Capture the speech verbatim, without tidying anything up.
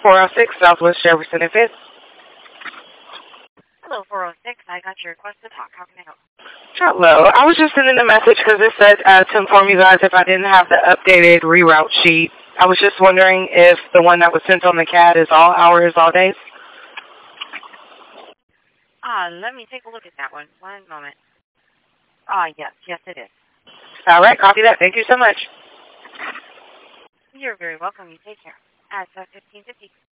four oh six Southwest Jefferson and Fifth. Hello, four oh six. I got your request to talk. How can I help? Hello. I was just sending a message because it said uh, to inform you guys if I didn't have the updated reroute sheet. I was just wondering if the one that was sent on the C A D is all hours, all days. Ah, uh, let me take a look at that one. One moment. Ah, uh, yes, yes it is. All right, copy that. Thank you so much. You're very welcome. You take care. At uh, fifteen fifty.